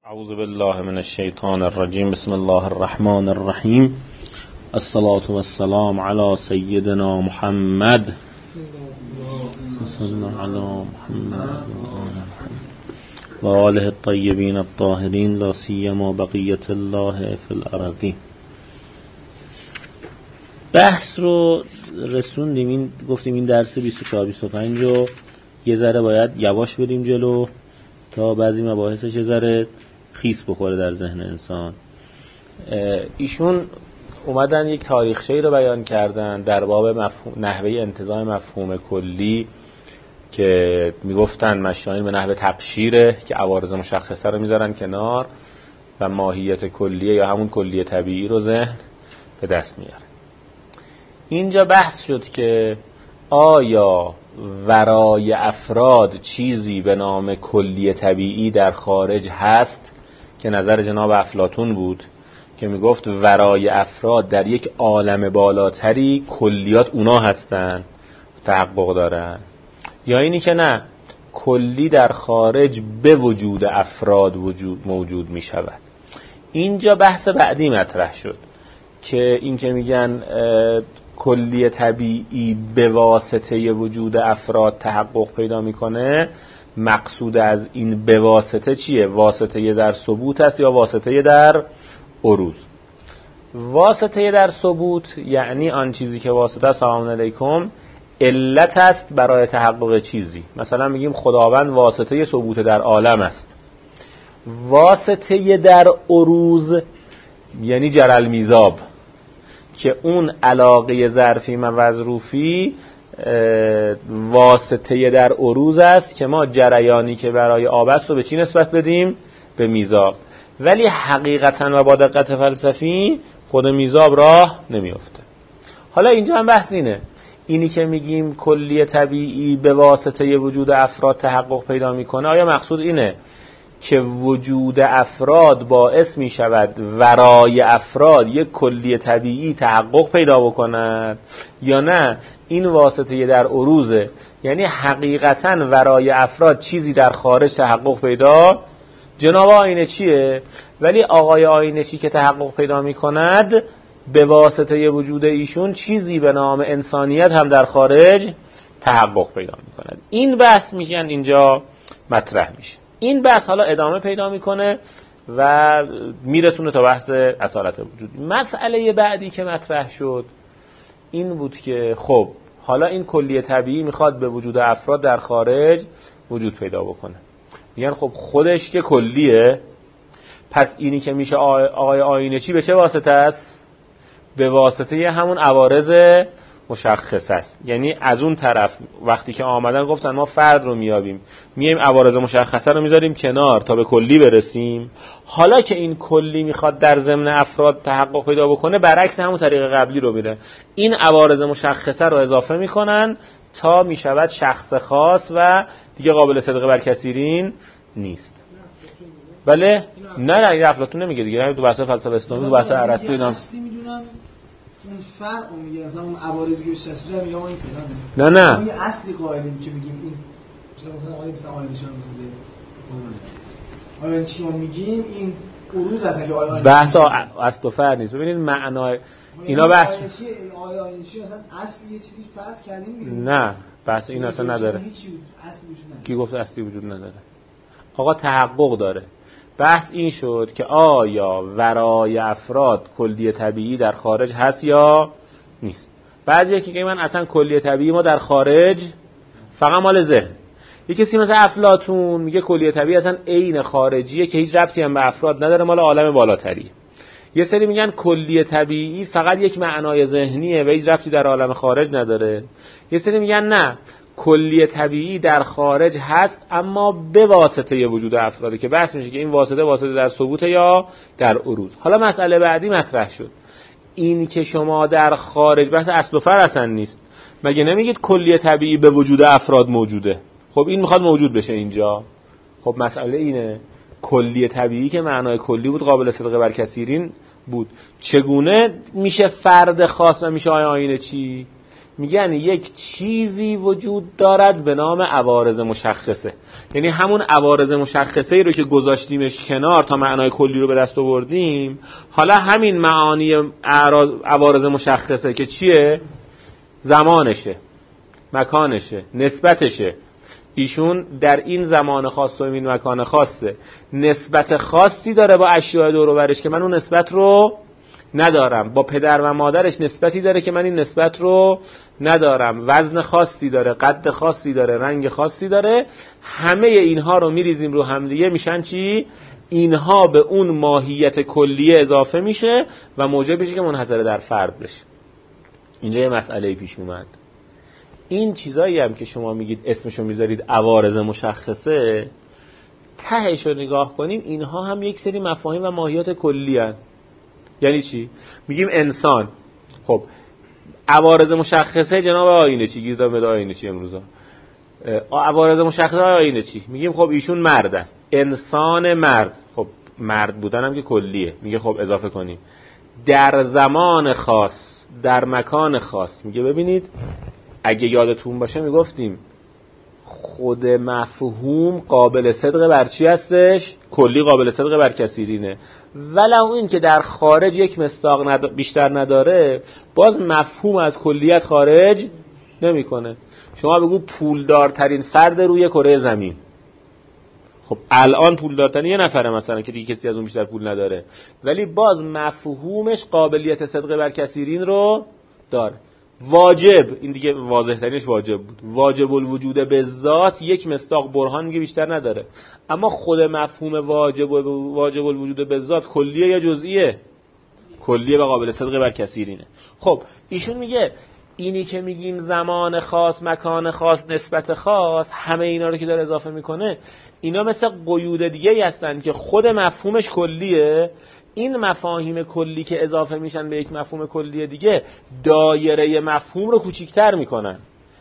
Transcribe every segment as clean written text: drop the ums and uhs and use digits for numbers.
اعوذ بالله من الشیطان الرجیم. بسم الله الرحمن الرحیم. الصلاة والسلام علی سیدنا محمد صلی علی محمد و آله الطیبین الطاهرین لا سیما بقیة الله فی الارضین. بحث رو رسوندیم، گفتیم این درس 24-25 رو یه ذره باید یواش بریم جلو تا بعضی مباحثش یه ذره خیس بخوره در ذهن انسان. ایشون اومدن یک تاریخچه‌ای رو بیان کردن در باب نحوه انتزاع مفهوم کلی که میگفتن مشاهیر به نحوه تبشیره که عوارض مشخصه رو میذارن کنار و ماهیت کلیه یا همون کلیه طبیعی رو ذهن به دست میاره. اینجا بحث شد که آیا ورای افراد چیزی به نام کلیه طبیعی در خارج هست که نظر جناب افلاطون بود که میگفت ورای افراد در یک عالم بالاتری کلیات اونا هستن تحقق دارن، یا اینی که نه کلی در خارج به وجود افراد موجود می شود. اینجا بحث بعدی مطرح شد که این که میگن کلی طبیعی به واسطه وجود افراد تحقق پیدا میکنه، مقصود از این به واسطه چیه؟ واسطه در ثبوت است یا واسطه در عروض؟ واسطه در ثبوت یعنی آن چیزی که واسطه سلام علیکم علت است برای تحقق چیزی. مثلا میگیم خداوند واسطه ثبوت در عالم است. واسطه در عروض یعنی جرل میزاب که اون علاقه ظرفی و وظروفی واسطه در عروض است که ما جریانی که برای آب است رو به چی نسبت بدیم؟ به میزاب. ولی حقیقتا و با دقت فلسفی خود میزاب راه نمیفته. حالا اینجا هم بحث اینی که میگیم کلی طبیعی به واسطه وجود افراد تحقق پیدا میکنه، آیا مقصود اینه که وجود افراد باعث می شود ورای افراد یک کلی طبیعی تحقق پیدا بکند، یا نه این واسطه در عروضه، یعنی حقیقتا ورای افراد چیزی در خارج تحقق پیدا جناب آینه چیه، ولی آقای آینه چی که تحقق پیدا می کند به واسطه وجود ایشون چیزی به نام انسانیت هم در خارج تحقق پیدا می کند. این بحث میشن اینجا مطرح میشه. این بحث حالا ادامه پیدا میکنه و میرسونه تا بحث اصالت وجود. مسئله بعدی که مطرح شد این بود که خب حالا این کلیه طبیعی میخواد به وجود افراد در خارج وجود پیدا بکنه. میگن خب خودش که کلیه، پس اینی که میشه آقای آینه چی به چه واسطه است؟ به واسطه همون عوارض مشخص است. یعنی از اون طرف وقتی که آمدن گفتن ما فرد رو میابیم، میایم عوارض مشخصه رو میذاریم کنار تا به کلی برسیم. حالا که این کلی میخواد در ضمن افراد تحقق پیدا بکنه، برعکس همون طریق قبلی رو میره، این عوارض مشخصه رو اضافه میکنن تا میشود شخص خاص و دیگه قابل صدق بر کثیرین نیست. بله؟ نه این افلاطون نمیگه دیگه، تو بحث فلسفه اسلامی، تو بحث ارسطو اینا اون فرق رو میگه، مثلا اون عوارضی که بهش دست میده میگه ما این فلانه. نه ما یه اصلی قائلیم که میگیم این مثلا آیه نشون میده. آیه چی ما میگیم این عروض اصلا که آیه بحث اصل و فرع نیست. ببینید معنای اینا بحث آیه چی مثلا اصلی یه چیزی فرض کردیم. نه بحث این اصلا نداره. کی گفت اصلی وجود نداره؟ آقا تحقق داره. بحث این شد که آیا ورای افراد کلیه طبیعی در خارج هست یا نیست. بعضی که من اصلا کلیه طبیعی ما در خارج فقط مال ذهن. یکی کسی مثلا افلاطون میگه کلیه طبیعی اصلا عین خارجیه که هیچ ربطی هم به افراد نداره، مال عالم بالاتریه. یه سری میگن کلیه طبیعی فقط یک معنای ذهنیه و هیچ ربطی در عالم خارج نداره. یه سری میگن نه کلیه طبیعی در خارج هست اما به واسطه وجود افراده، که بحث میشه که این واسطه در ثبوت یا در عروض. حالا مسئله بعدی مطرح شد، این که شما در خارج بحث اصل و فرع اصلا نیست. مگه نمیگید کلیه طبیعی به وجود افراد موجوده؟ خب این میخواد موجود بشه اینجا. خب مسئله اینه کلیه طبیعی که معنای کلی بود قابل صدق بر کثیرین بود، چگونه میشه فرد خاص و میشه آینه چی؟ میگن یک چیزی وجود دارد به نام عوارض مشخصه. یعنی همون عوارض مشخصه ای رو که گذاشتیمش کنار تا معنای کلی رو به دست آوردیم، حالا همین معانی عوارض مشخصه که چیه؟ زمانشه، مکانشه، نسبتشه. ایشون در این زمان خاص و این مکان خاصه نسبت خاصی داره با اشیاء دور و برش که من اون نسبت رو ندارم. با پدر و مادرش نسبتی داره که من این نسبت رو ندارم. وزن خاصی داره، قد خاصی داره، رنگ خاصی داره. همه اینها رو میریزیم رو هم دیگه، میشن چی؟ اینها به اون ماهیت کلیه اضافه میشه و موجب میشه که منحصر در فرد بشه. اینجا یه مسئله پیش اومد. این چیزایی هم که شما میگید اسمشو میذارید عوارض مشخصه، تهش رو نگاه کنیم اینها هم یک سری مفاهیم و ماهیت کلی هست. یعنی چی؟ میگیم انسان. خب عوارض مشخصه جناب آینه چی؟ گیر دامده آینه چی امروزا؟ عوارض مشخصه آینه چی؟ میگیم خب ایشون مرد است، انسان مرد. خب مرد بودن هم که کلیه. میگه خب اضافه کنیم در زمان خاص، در مکان خاص. میگه ببینید اگه یادتون باشه میگفتیم خود مفهوم قابل صدق بر چی هستش؟ کلی قابل صدق بر کثیرینه. ولو این که در خارج یک مصداق بیشتر نداره، باز مفهوم از کلیت خارج نمیکنه. شما بگو پولدارترین فرد روی کره زمین، خب الان پولدارترین یه نفره مثلا که دیگه کسی از اون بیشتر پول نداره، ولی باز مفهومش قابلیت صدق بر کثیرین رو داره. واجب، این دیگه واضح ترینش واجب بود. واجب الوجود به ذات یک مصداق برهان میگه بیشتر نداره، اما خود مفهوم واجب الوجود به ذات کلیه یا جزئیه؟ کلیه و قابل صدق بر کثیرینه. خب ایشون میگه اینی که میگیم زمان خاص، مکان خاص، نسبت خاص، همه اینا رو که داره اضافه میکنه، اینا مثل قیود دیگه ای هستن که خود مفهومش کلیه. این مفاهیم کلی که اضافه میشن به یک مفهوم کلی دیگه، دایره مفهوم رو کوچیک‌تر میکنن.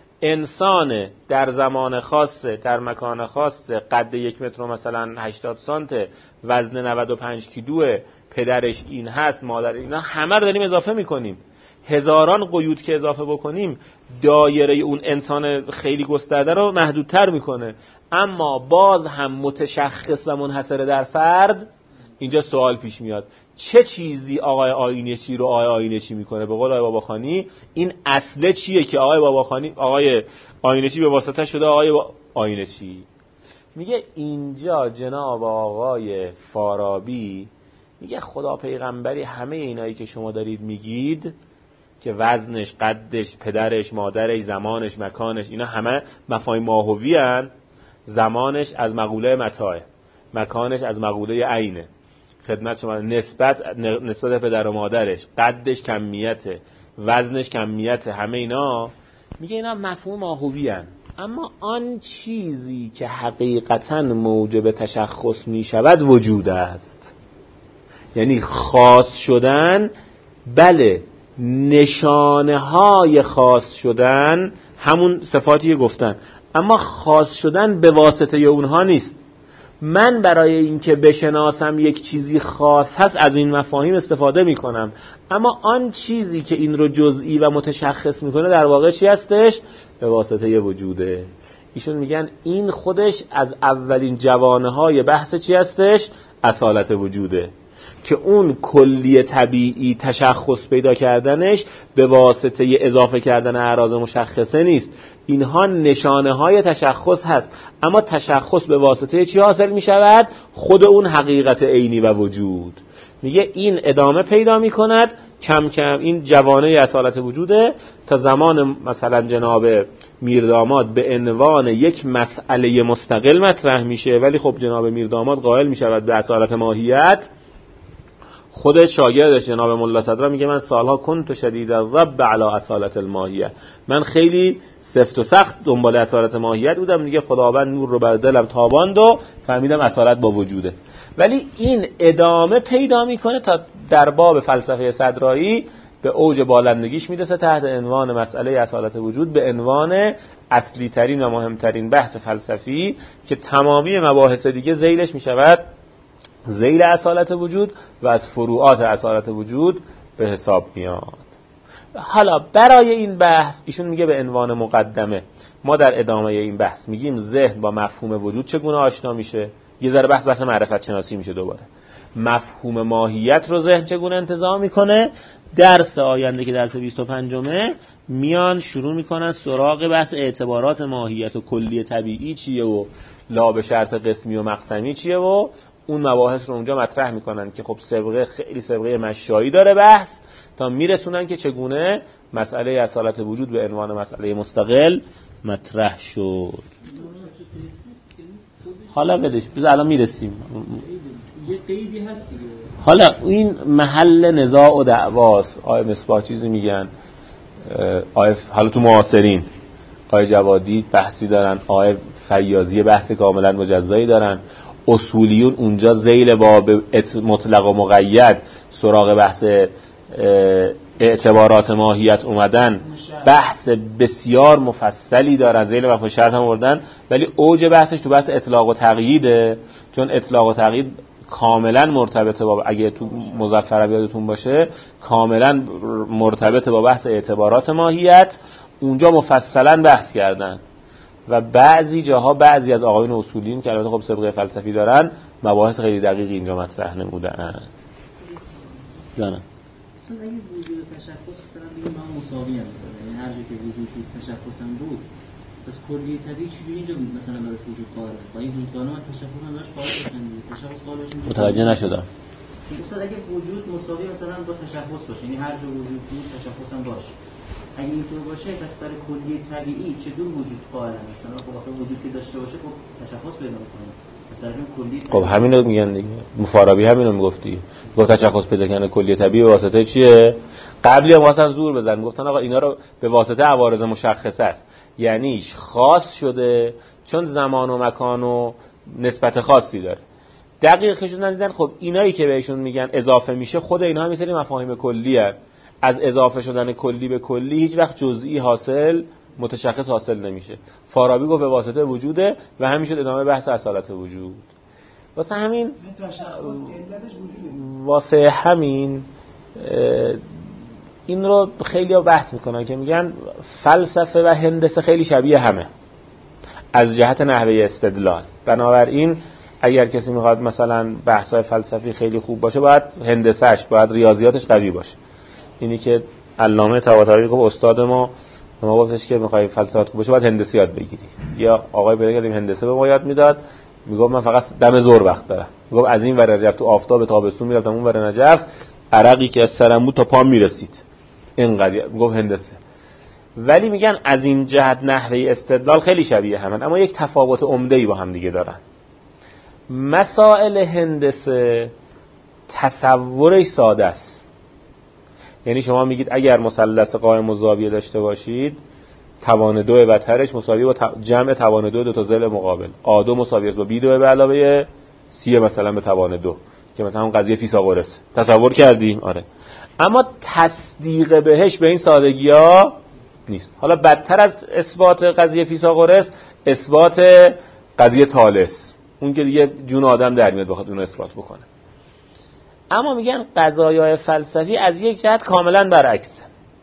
انسان در زمان خاصه، در مکان خاصه، قد 1 متر مثلا 80 سانته، وزن 95 کیلوه، پدرش این هست، مادر اینا، همه رو داریم اضافه میکنیم. هزاران قیود که اضافه بکنیم دایره اون انسان خیلی گسترده رو محدودتر میکنه، اما باز هم متشخص و منحصر در فرد. اینجا سوال پیش میاد چه چیزی آقای آینچی رو آقای آینچی میکنه؟ به قول آقای باباخانی این اصله چیه که آقای آینچی به واسطه شده آقای آینچی؟ میگه اینجا جناب آقای فارابی میگه خدا پیغمبری همه اینایی که شما دارید میگید که وزنش، قدش، پدرش، مادرش، زمانش، مکانش، اینا همه مفاهیم ماهوی هن. زمانش از مقوله متاعه، مکانش از مقوله عینه، خدمت شما نسبت پدر و مادرش، قدش کمیته، وزنش کمیته، همه اینا میگه اینا مفهوم ماهوی هن. اما آن چیزی که حقیقتا موجب تشخص میشود وجود است. یعنی خاص شدن، بله، نشانه های خاص شدن همون صفاتی گفتن، اما خاص شدن به واسطه اونها نیست. من برای اینکه بشناسم یک چیزی خاص هست از این مفاهیم استفاده میکنم، اما آن چیزی که این رو جزئی و متشخص میکنه در واقع چی هستش؟ به واسطه وجوده. ایشون میگن این خودش از اولین جوانه های بحث چی هستش؟ اصالت وجوده، که اون کلی طبیعی تشخص پیدا کردنش به واسطه اضافه کردن اعراض مشخصه نیست. اینها نشانه های تشخص هست، اما تشخص به واسطه چی حاصل می شود؟ خود اون حقیقت عینی و وجود. میگه این ادامه پیدا می کند کم کم، این جوانه اصالت وجوده، تا زمان مثلا جناب میرداماد به عنوان یک مسئله مستقل مطرح میشه، ولی خب جناب میرداماد قائل می شود به اصالت ماهیت. خود شاگردش جناب ملا صدرا میگه من سالها کنت شدید الرب علی اصالت الماهیه، من خیلی سفت و سخت دنبال اصالت ماهیت بودم، دیگه خداوند نور رو بر دلم تاباند و فهمیدم اصالت با وجوده. ولی این ادامه پیدا میکنه تا در باب فلسفه صدرایی به اوج بالندگیش میرسه تحت عنوان مسئله اصالت وجود، به عنوان اصلی ترین و مهمترین بحث فلسفی که تمامی مباحث دیگه ذیلش میشود ذیل اصالت وجود و از فروعات اصالت وجود به حساب میاد. حالا برای این بحث ایشون میگه به عنوان مقدمه ما در ادامه این بحث میگیم ذهن با مفهوم وجود چگونه آشنا میشه. یه ذره بحث معرفت شناسی میشه. دوباره مفهوم ماهیت رو ذهن چگونه انتزاع میکنه. درس آینده که درس 25مه میان شروع میکنن سراغ بحث اعتبارات ماهیت و کلی طبیعی چیه و لا به شرط قسمی و مقسمی چیه و اون مباحث رو اونجا مطرح میکنن که خب خیلی سابقه مشایی داره بحث تا میرسونن که چگونه مسئله اصالت وجود به عنوان مسئله مستقل مطرح شد. حالا بدش بذار الان میرسیم. یه قیدی هست دیگه. حالا این محل نزاع و دعواست. آیه مصباح چیزی میگن، حالا تو معاصرین آیه جوادی بحثی دارن، آیه فیاضی بحث کاملا مجزایی دارن، اصولیون اونجا ذیل باب مطلق و مقید سراغ بحث اعتبارات ماهیت اومدن، بحث بسیار مفصلی دارن، ذیل وقت شرط هم آوردن، ولی اوج بحثش تو بحث اطلاق و تقییده، چون اطلاق و تقیید کاملا مرتبطه با، اگه تو مظفر یادتون باشه، کاملا مرتبطه با بحث اعتبارات ماهیت. اونجا مفصلا بحث کردن و بعضی جاها بعضی از آقایون اصولین که البته خب سابقه فلسفی دارن مباحث خیلی دقیقی اینجا مطرح نمودن. جانم چون اگه وجود تشخص مثلا بگیم ما مساوی هم مثلا، یعنی هر جا که وجود تشخص هم بود، پس کلیه طبیعی چجوری اینجا بود مثلا برای وجود قائل؟ با این دوستانه من تشخص هم داشت قائل بشن، تشخص قائل بشن. متوجه نشدم. مثلا اگه وجود مساوی مثلا با تشخص باشه، یعنی هر جا وجود بود تشخص هم باشه، اگه اینطور باشه پس برای کلیه طبیعی چطور وجود قائل مثلا؟ خب وقتی وجود که داشته باشه خب تشخص پیدا می‌کنه. خب همینو میگن دیگه. مفارابی همینو میگفتی، گفت تشخص پیدا کردن کلیه طبیعی به واسطه چیه؟ قبلی هم واسه زور بزن، میگفتن آقا اینا رو به واسطه عوارض مشخصه است، یعنی خاص شده چون زمان و مکان و نسبت خاصی داره. دقیقشون ندیدن. خب اینایی که بهشون میگن اضافه میشه، خود اینا هم میتونی مفاهیم کلی هست. از اضافه شدن کلی به کلی هیچ وقت جزئی متشخص حاصل نمیشه. فارابی گفت به واسطه وجوده و همین شد ادامه بحث اصالت وجود. واسه همین این رو خیلی ها بحث میکنن که میگن فلسفه و هندسه خیلی شبیه همه از جهت نحوه استدلال. بنابراین اگر کسی میخواد مثلا بحث‌های فلسفی خیلی خوب باشه، باید هندسه‌اش، باید ریاضیاتش قوی باشه. اینی که علامه طباطبایی گفت استاد ما گفتش که میخوای فلسفه خوب باشه باید هندسه یاد بگیری. یا آقای پیدا کردیم هندسه به ما یاد میداد، میگفت من فقط دم زور وقت دارم، میگفت از این ور نجف تو آفتاب تابستون میرفتم اون ور نجف، عرقی که از سرم بود تا پام میرسید، اینقدر میگفت هندسه. ولی میگن از این جهت نحوه استدلال خیلی شبیه همن، اما یک تفاوت عمده‌ای با هم دیگه دارن. مسائل هندسه تصورش ساده است. یعنی شما میگید اگر مثلث قائم الزاویه داشته باشید، توان 2 وترش مساوی با جمع توان 2 تا ضلع مقابل. A2 مساوی است با B2 به علاوه C مثلا به توان 2 که مثلا اون قضیه فیثاغورس. تصور کردیم؟ آره. اما تصدیق بهش به این سادگی‌ها نیست. حالا بدتر از اثبات قضیه فیثاغورس، اثبات قضیه ثالث، اون که دیگه جون آدم در میاد بخواد اون رو اثبات بکنه. اما میگن قضایای فلسفی از یک جهت کاملا برعکسه.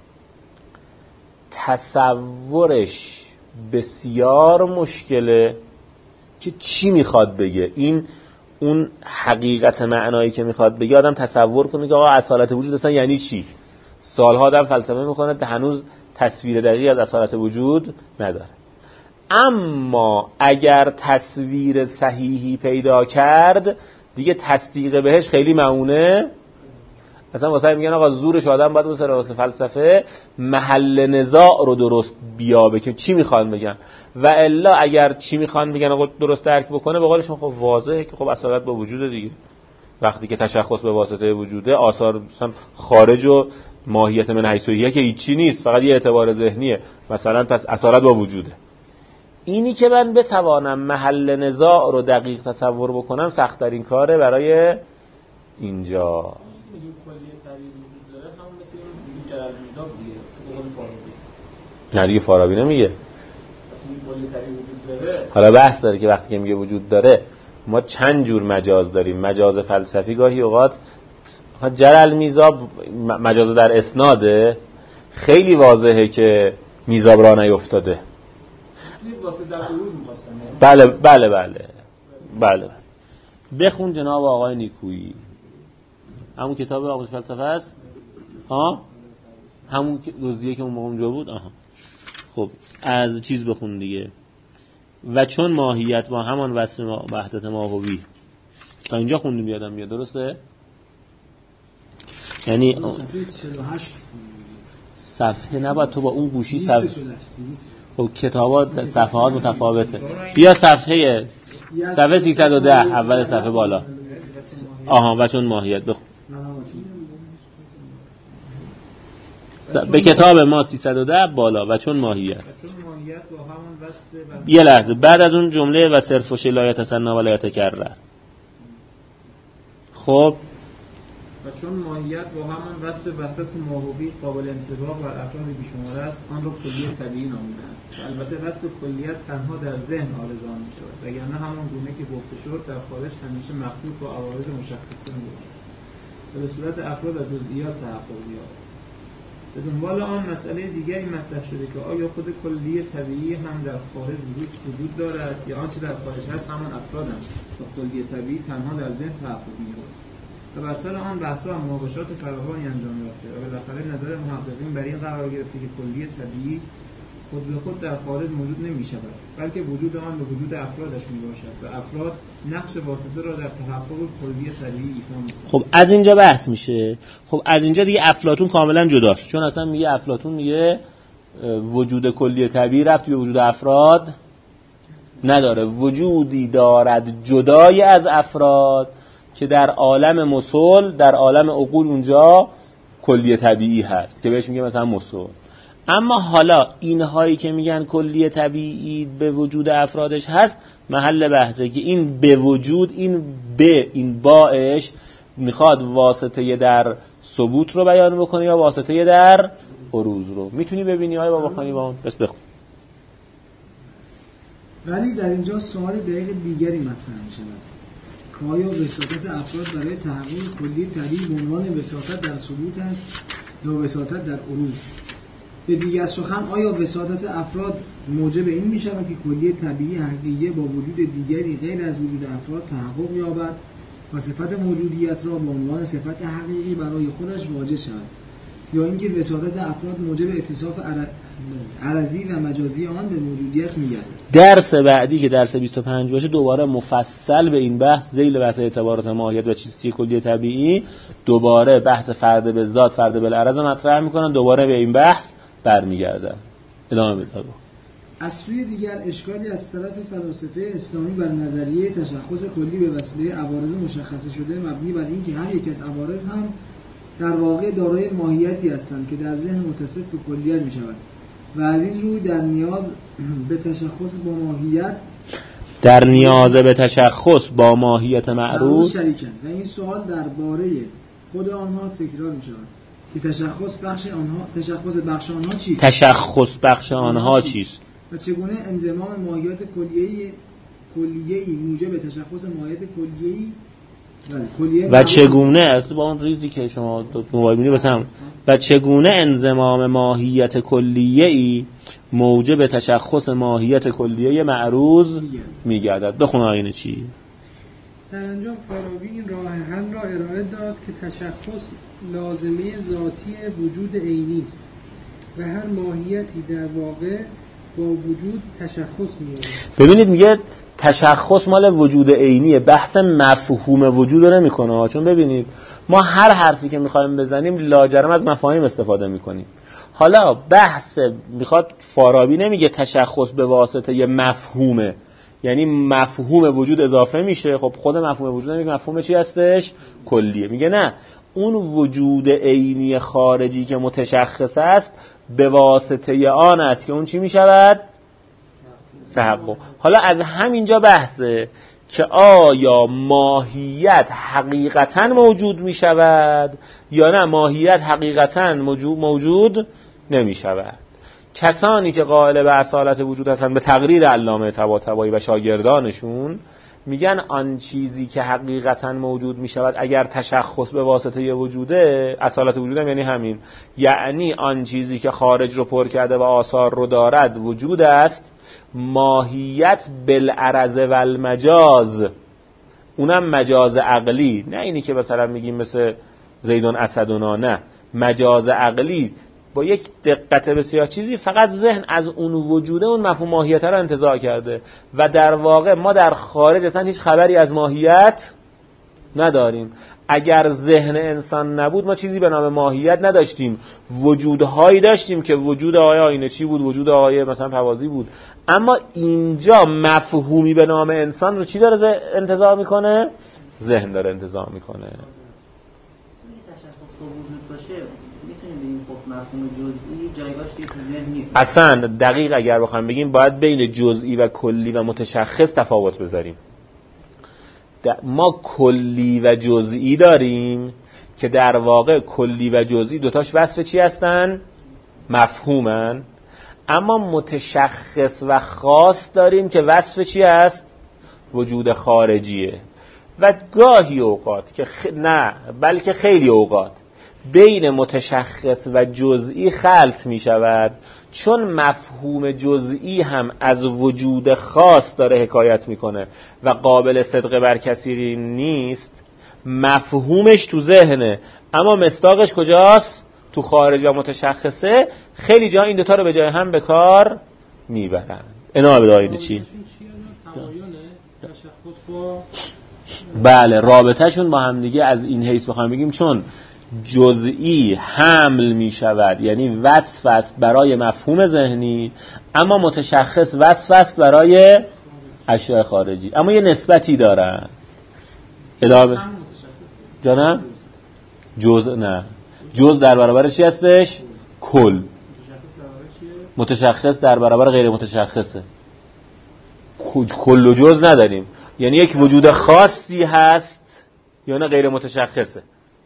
تصورش بسیار مشکله که چی میخواد بگه. این اون حقیقت معنایی که میخواد بگه آدم تصور کنه که آقا اصالت وجود اصلا یعنی چی. سالها آدم فلسفه میکنه که هنوز تصویر دقیقی از اصالت وجود نداره. اما اگر تصویر صحیحی پیدا کرد دیگه تصدیق بهش خیلی معونه. مثلا واسه میگن آقا زورش آدم باید واسه فلسفه محل نزاع رو درست بیابه که چی میخوان بگن، و الا اگر چی میخوان بگن آقا درست درک بکنه، به قولشون خب واضحه که خب اصالت با وجود دیگه. وقتی که تشخص به واسطه وجوده، آثار مثلا خارج و ماهیت من حیثیه که هیچی نیست، فقط یه اعتبار ذهنیه، مثلا پس اصالت با وجوده. اینی که من بتوانم محل نزاع رو دقیق تصور بکنم سخت‌ترین کاره برای اینجا. نه دیگه فارابی نمیگه. حالا بحث داره که وقتی که میگه وجود داره، ما چند جور مجاز داریم. مجاز فلسفی گاهی اوقات جرى المیزا مجاز در اسناده، خیلی واضحه که میزاب را نیفتاده. واسه در روز می‌خواستم. بله. بخون جناب آقای نیکویی. همون کتاب آموزش فلسفه است؟ همون دزدیه که اون موقع اونجا بود؟ خب از چیز بخون دیگه. و چون ماهیت با همان وصف وحدت ماهوی تا اینجا خوندیم یادم میاد، درسته؟ یعنی صفحه 48 صفحه نباید تو با اون گوشی خب کتابات صفحات متفاوته. بیا صفحه 310 اول صفحه بالا. و چون ماهیت بخون. به کتاب ما 310 بالا و چون ماهیت. یه لحظه بعد از اون جمله و صرف و شلایت تسنا و لا یتکرر. خب و چون ماهیت با همان وصف وحدت ماهوی قابل انطباق بر افراد بیشمار است، آن را کلیه طبیعی نامیدند. البته وصف کلیت تنها در ذهن آرزو می‌شود، وگرنه همان گونه که گفته شد در خارج همیشه مخلوط با عوارض مشخصه می‌باشد و به صورت افراد و جزئیات تحقق یابد. به دنبال آن مسئله دیگری مطرح شده که آیا خود کلیه طبیعی هم در خارج وجود دارد یا آنچه در خارج هست همان افرادند و کلیه طبیعی تنها در ذهن تحقق می‌یابد. و بر سر آن بحث‌ها و مناقشات فراوانی انجام یافته و بالاخره نظر محققین بر این قرار گرفته که کلیه طبیعی خود به خود در خارج موجود نمی‌شود، بلکه وجود آن به وجود افرادش میباشد و افراد نقش واسطه را در تحقق کلیه طبیعی ایفا می‌کنند. خب از اینجا بحث میشه. خب از اینجا دیگه افلاطون کاملا جداست، چون اصلا میگه افلاطون میگه وجود کلیه طبیعی ربطی به وجود افراد نداره، وجودی دارد جدای از افراد که در عالم مسل، در عالم عقول اونجا کلیه طبیعی هست که بهش میگه مثلا مسل. اما حالا اینهایی که میگن کلیه طبیعی به وجود افرادش هست محل بحثه که این به وجود، این باش میخواد واسطه در ثبوت رو بیان بکنه یا واسطه در عروض رو. میتونی ببینی آیا بابا خانی با اون بس بخون. ولی در اینجا سوال دقیق دیگری مطرح میشه که آیا وساطت افراد برای تحقق کلی طبیعی به عنوان وساطت در ثبوت است یا وساطت در عروض؟ به دیگر سخن آیا وساطت افراد موجب این می شود که کلی طبیعی حقیقی با وجود دیگری غیر از وجود افراد تحقق یابد و صفت موجودیت را به عنوان صفت حقیقی برای خودش واجد شود، یا اینکه وساطت افراد موجب اتصاف عرضی و مجازی آن به موجودیت می‌گردد؟ درس بعدی که درس 25 باشه دوباره مفصل به این بحث ذیل بحث اعتبارات ماهیت و چیستی کلی طبیعی دوباره بحث فرد به ذات فرد بالعرض مطرح میکنن، دوباره به این بحث برمیگردن. ادامه بده. از سوی دیگر اشکالی از طرف فلاسفه اسلامی بر نظریه تشخص کلی به وسیله عوارض مشخصه شده مبنی بر این که هر یک از عوارض هم در واقع دارای ماهیتی هستند که در ذهن متصف به کلیت می‌شود و از این روی در نیاز به تشخص با ماهیت معروض شریکند و این سوال درباره خود آنها تکرار می‌شود که تشخص بخش آنها چیست و چگونه انضمام ماهیت کلیه‌ای موجب تشخص ماهیت کلیه‌ای و چگونه با اون ریزی که شما موبایل می‌بینید بسام و چگونه انضمام ماهیت کلیه‌ای موجب تشخص ماهیت کلیه معروض می‌گردد. بخون آینه چی؟ سرانجام فارابی این راه حل را ارائه داد که تشخص لازمه ذاتی وجود عینی است و هر ماهیتی در واقع با وجود تشخص می‌یابد. ببینید میگه تشخص مال وجود عینیه، بحث مفهوم وجود رو نمی‌کنه، چون ببینید ما هر حرفی که می‌خوایم بزنیم لاجرم از مفاهیم استفاده می‌کنیم. حالا بحث میخواد فارابی نمیگه تشخص به واسطه یه مفهومه، یعنی مفهوم وجود اضافه میشه، خب خود مفهوم وجود نمیگه مفهوم چی هستش؟ کلیه. میگه نه، اون وجود عینی خارجی که متشخص است به واسطه آن است که اون چی میشود؟ تحقق. حالا از همینجا بحثه که آیا ماهیت حقیقتاً موجود می شود یا نه ماهیت حقیقتاً موجود نمی شود. کسانی که قائل به اصالت وجود هستند به تقریر علامه طباطبایی و شاگردانشون میگن آن چیزی که حقیقتا موجود میشود اگر تشخص به واسطه وجوده، اصالت وجودم یعنی همین، یعنی آن چیزی که خارج رو پر کرده و آثار رو دارد وجود است، ماهیت بالعرض و المجاز، اونم مجاز عقلی، نه اینی که مثلا میگیم مثل زیدون اسدونا، نه، مجاز عقلی با یک دقت بسیار چیزی، فقط ذهن از اون وجوده اون مفهوم ماهیت رو انتزاع کرده و در واقع ما در خارج اصلا هیچ خبری از ماهیت نداریم. اگر ذهن انسان نبود ما چیزی به نام ماهیت نداشتیم، وجودهایی داشتیم که وجود آقای آینه چی بود، وجود آقای مثلا پوازی بود، اما اینجا مفهومی به نام انسان رو چی داره انتزاع میکنه؟ ذهن داره انتزاع میکنه. وجود باشه میتونیم بگیم خب مفهوم جزئی جایگاهش تو ذهن نیست. اصلا دقیق اگر بخوام بگیم باید بین جزئی و کلی و متشخص تفاوت بذاریم. ما کلی و جزئی داریم که در واقع کلی و جزئی دوتاش وصف چی هستن؟ مفهومن. اما متشخص و خاص داریم که وصف چی هست؟ وجود خارجیه. و گاهی اوقات که نه بلکه خیلی اوقات بین متشخص و جزئی خلط می شود، چون مفهوم جزئی هم از وجود خاص داره حکایت میکنه و قابل صدق بر کسی نیست، مفهومش تو ذهنه اما مصداقش کجاست؟ تو خارج و متشخصه. خیلی جا این دوتا رو به جای هم به کار میبرن. اینا به دایده چی؟ بله، رابطهشون با هم دیگه از این حیث بخوایم بگیم چون جزئی حمل می شود، یعنی وصف است برای مفهوم ذهنی، اما متشخص وصف است برای اشیاء خارجی، اما یه نسبتی دارن. ادامه جانم؟ جزء نه، جزء در برابر چی هستش؟ کل. متشخص در برابر غیر متشخصه. کل و جزء نداریم، یعنی یک وجود خاصی هست یا نه غیر متشخصه.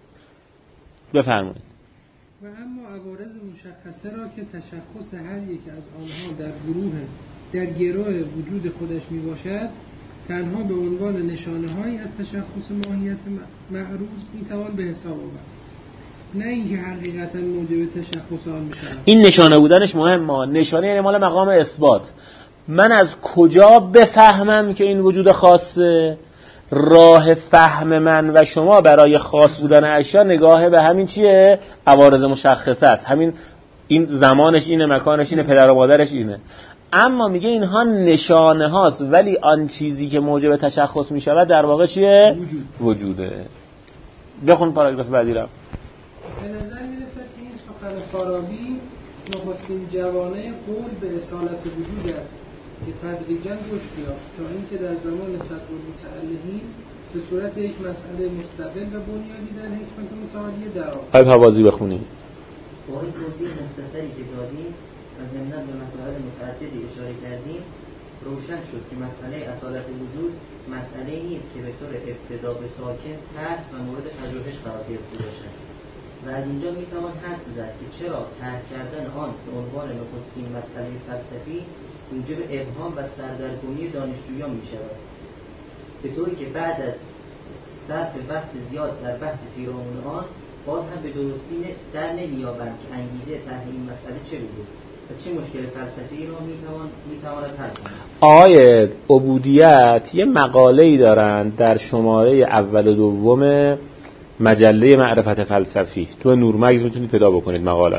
بفرمایید. و اما عوارض مشخصه را که تشخص هر یک از آنها در گروه در گروه وجود خودش می باشد تنها به عنوان نشانه هایی از تشخص ماهیت معروض می توان به حساب آورد، نه اینکه حقیقتا موجب تشخص آن بشود. این نشانه بودنش مهمه. نشانه یعنی مال مقام اثبات. من از کجا بفهمم که این وجود خاصه؟ راه فهم من و شما برای خاص بودن اشیا نگاه به همین چیه؟ عوارض مشخصه است. همین این زمانش اینه، مکانش اینه، پدر و مادرش اینه. اما میگه اینها نشانه هاست، ولی آن چیزی که موجب تشخص میشود در واقع چیه؟ وجوده. بخون پاراگراف بعدی رو. به نظر میرسد این سخن فارابی نخستین جوانه قول به اصالت وجود است که تدریجاً رشد یافت تا اینکه در زمان صدر المتعلقین به صورت یک مسئله مستقل و بنیادی در حکمت متعالیه درآمد. آیه حوازی بخونید. با این توضیح مختصری که دادیم و ضمناً به مسائل متعددی اشاره کردیم، روشن شد که مسئله اصالت وجود مسئله نیست که به طور ابتدا به ساکن طرح و مورد پژوهش قرار گرفته باشد و از اینجا میتوان حدس زد که چرا طرح کردن آن به عنوان نخستین مسئله فلسفی موجب ابهام و سردرگمی دانشجویان میشود، به طوری که بعد از صرف وقت زیاد در بحث پیرامون آن باز هم به درستی در نمیابند که انگیزه طرح این مسئله چه بود و چه مشکل فلسفی را میتواند حل کند. آقای عبودیت یه مقاله‌ای دارن در شماره اول و دوم مجله معرفت فلسفی، تو نورمگز میتونید پیدا بکنید مقاله رو.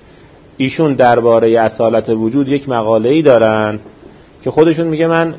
ایشون درباره اصالت وجود یک مقاله‌ای دارن که خودشون میگه من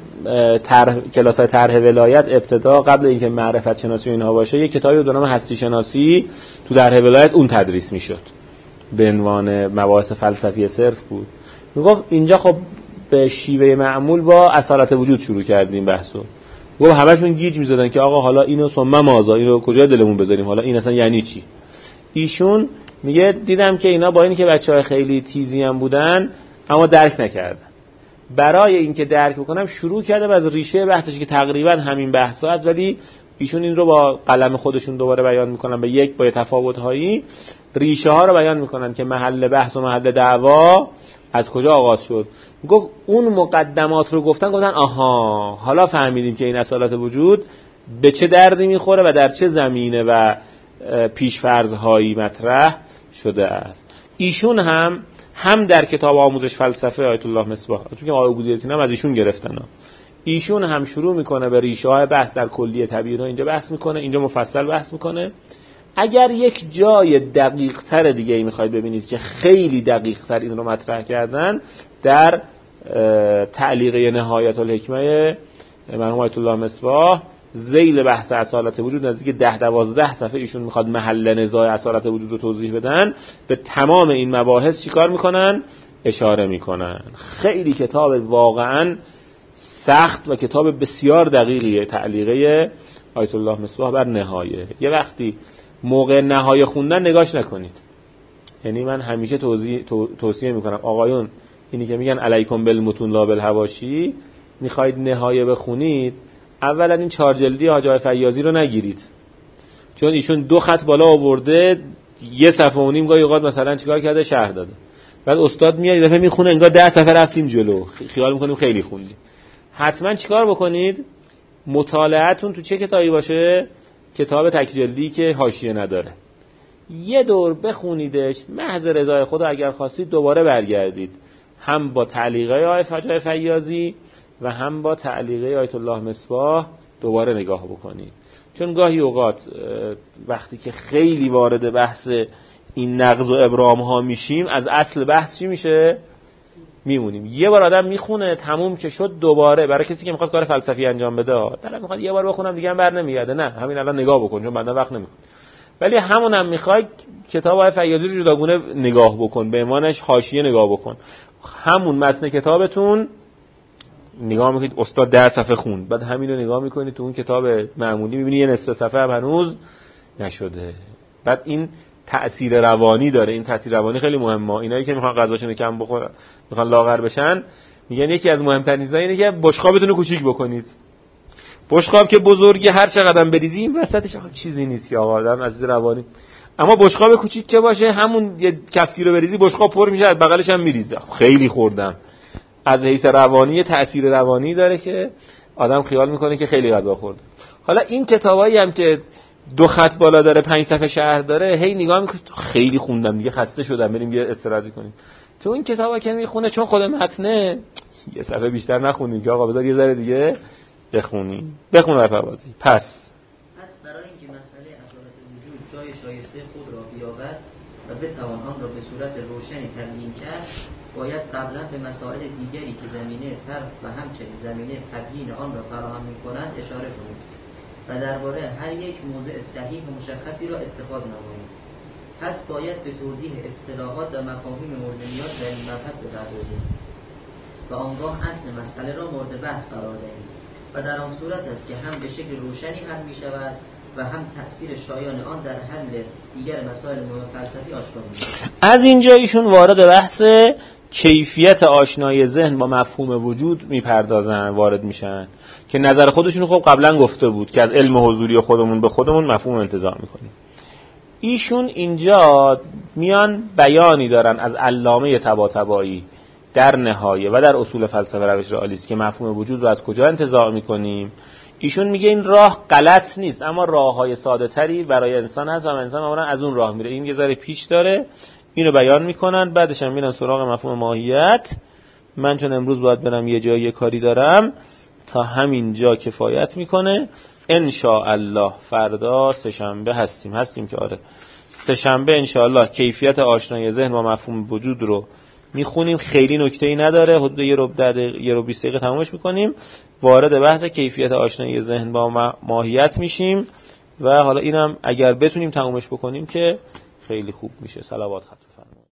کلاسای طرح ولایت ابتدا قبل اینکه معرفت شناسی و اینها باشه یک کتابی به نام هستی شناسی تو طرح ولایت اون تدریس میشد به عنوان مباحث فلسفی صرف بود. میگفت اینجا خب به شیوه معمول با اصالت وجود شروع کردیم بحثو. گفت همشون گیج میزدن که آقا حالا اینو ثم ماذا، اینو کجا دلمون بذاریم، حالا این اصلا یعنی چی؟ ایشون میگه دیدم که اینا با اینکه بچهای خیلی تیزی هم بودن اما درک نکردن. برای اینکه درک بکنم شروع کردم از ریشه بحثش که تقریبا همین بحثا است، ولی ایشون این رو با قلم خودشون دوباره بیان میکنن به یک با تفاوت‌هایی ریشه ها رو بیان میکنن که محل بحث و محل دعوا از کجا آغاز شد؟ گفت اون مقدمات رو گفتن آها حالا فهمیدیم که این اصالت وجود به چه دردی میخوره و در چه زمینه و پیش‌فرض‌هایی مطرح شده است. ایشون هم در کتاب آموزش فلسفه آیت الله مصباح، چون که آقای عبودیتی هم از ایشون گرفتن، ایشون هم شروع میکنه به ریشه‌های بحث در کلیه طبیعی رو اینجا بحث میکنه، اینجا مفصل بحث میکنه. اگر یک جای دقیق‌تر دیگه ای میخواید ببینید که خیلی دقیق‌تر این رو مطرح کردن، در تعلیقه نهایت الحکمه مرحوم آیت الله مصباح ذیل بحث اصالت وجود نزدیک 10-12 صفحه ایشون میخواد محل نزاع اصالت وجود رو توضیح بدن، به تمام این مباحث چیکار میکنن؟ اشاره میکنن. خیلی کتاب واقعا سخت و کتاب بسیار دقیقیه تعلیقه آیت الله مصباح بر نهایه. یه وقتی موقع نهایه خوندن نگاش نکنید، یعنی من همیشه توصیه میکنم آقایون اینی که میگن علیکم بالمتون لا بالحواشی، میخواید نهایه بخونید اولا این 4 جلدی حاج آقای فیاضی رو نگیرید، چون ایشون 2 خط بالا آورده، 1 صفحه و نیم گاهی اوقات مثلا چیکار کرده شرح داده، بعد استاد میاد یه دفعه میخونه انگار 10 صفحه رفتیم جلو، خیال میکنیم خیلی خوندیم. حتما چیکار بکنید؟ مطالعه‌تون تو چه کتابی باشه؟ کتاب تک جلدی که حاشیه نداره، یه دور بخونیدش محض رضای خدا، اگر خواستید دوباره برگردید هم با تعلیقه آقای فیاضی و هم با تعلیقه آیت الله مصباح دوباره نگاه بکنید، چون گاهی اوقات وقتی که خیلی وارد بحث این نقض و ابرام ها میشیم از اصل بحث چی میشه؟ میمونیم. یه بار آدم میخونه تموم که شد دوباره، برای کسی که میخواد کار فلسفی انجام بده دلم میخواد یه بار بخونم دیگه هم بر نمیگرده، نه همین الان نگاه بکن چون بعدا وقت نمیخواد. ولی همونم میخوای کتاب آقای فیاضی رو جداگونه نگاه بکن، به عنوانش حاشیه نگاه بکن، همون متن کتابتون نگاه میکنید استاد 10 صفحه خوند، بعد همین رو نگاه میکنید تو اون کتاب معمولی میبینی یه نصف صفحه هم هنوز نشده. بعد این تأثیر روانی داره، این تأثیر روانی خیلی مهمه. اینایی که میخوان غذاشون کم بخورن، میخوان لاغر بشن، میگن یکی از مهمترین چیزا اینه که بشقابتون رو کوچیک بکنید. بشقاب که بزرگه هر چقدر بریزی این وسطش چیزی نیست که آقا آدم عزیز روانی، اما بشقاب کوچیک که باشه همون یه کفگیر رو بریزی بشقاب پر میشه، از بغلش هم میریزه. خیلی خوردم. از حیث روانی تأثیر روانی داره که آدم خیال میکنه که خیلی غذا خورده. حالا این کتابایی هم که 2 خط بالا داره 5 صفحه شرح داره، هی نگاه میکنی خیلی خوندم دیگه خسته شدم بریم یه استراحت کنیم. تو این کتابا که میخونه چون خود متنه یه صفحه بیشتر نخونیم که آقا بذار یه ذره دیگه بخونیم. بخون آقای فوازی. پس برای اینکه مسئله اصالت وجود جای شایسته خود را بیابد و بتوان آن را به صورت روشنی تبیین کرد، باید قبلا به مسائل دیگری که زمینه طرح و همچنین زمینه تبیین آن را فراهم می‌کنند اشاره کنید و درباره هر یک موضع صحیح و مشخصی را اتخاذ نمایید. پس باید به توضیح اصطلاحات و مفاهیم مورد نیاز در این مبحث بپردازیم و آنگاه اصل مسئله را مورد بحث قرار دهیم و در آن صورت است که هم به شکل روشنی حل می‌شود و هم تأثیر شایان آن در حل دیگر مسائل مهم فلسفی آشکار می‌شود. از اینجا ایشون وارد بحث کیفیت آشنای ذهن با مفهوم وجود میپردازن، وارد میشن که نظر خودشون خب قبلا گفته بود که از علم حضوری خودمون به خودمون مفهوم انتزاع میکنیم. ایشون اینجا میان بیانی دارن از علامه طباطبایی در نهایه و در اصول فلسفه روش رئالیسم که مفهوم وجود رو از کجا انتزاع میکنیم. ایشون میگه این راه غلط نیست، اما راههای ساده تری برای انسان هست و انسان معمولا از اون راه میره. این یه ذره پیش داره، اینو بیان میکنن، بعدش هم میرن سراغ مفهوم ماهیت. من چون امروز باید برم یه جایی یه کاری دارم، تا همین جا کفایت میکنه. ان شاء الله فردا سه‌شنبه هستیم که آره سه‌شنبه ان شاء الله کیفیت آشنای ذهن با مفهوم وجود رو میخونیم. خیلی نکته‌ای نداره، حدود یه رو 20 دقیقه تمامش میکنیم، وارد بحث کیفیت آشنای ذهن با ماهیت میشیم و حالا اینم اگر بتونیم تمامش بکنیم که خیلی خوب میشه. صلوات خط